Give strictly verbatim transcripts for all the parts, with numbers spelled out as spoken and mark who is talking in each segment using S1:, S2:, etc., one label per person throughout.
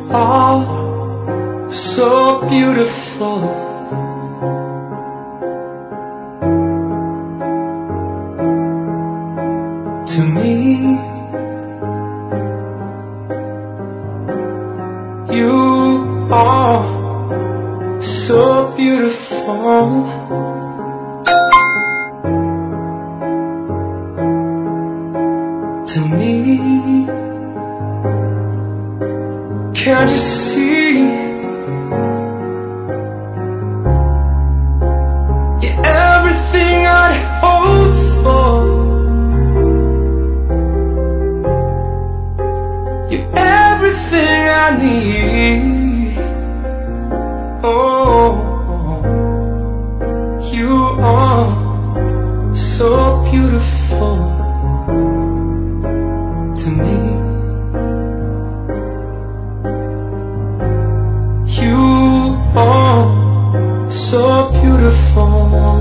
S1: are so beautiful to me. You are so beautiful to me. Can't you see? You're everything I'd hope for. You're everything I need. Oh, you are so beautiful to me. You are so beautiful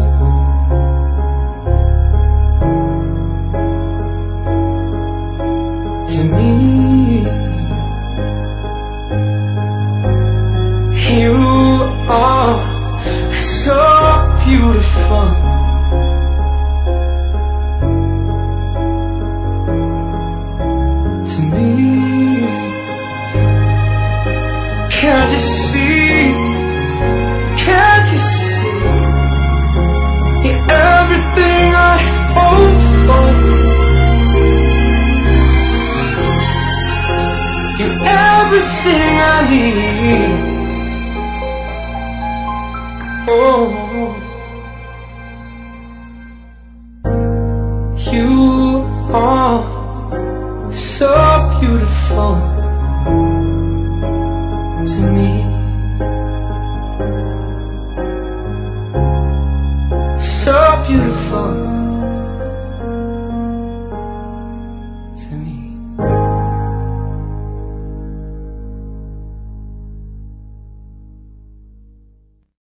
S1: to me. You are so beautiful to me. Can't you see? Can't you see? You're everything I hope for. You're everything I need. Oh, you are so beautiful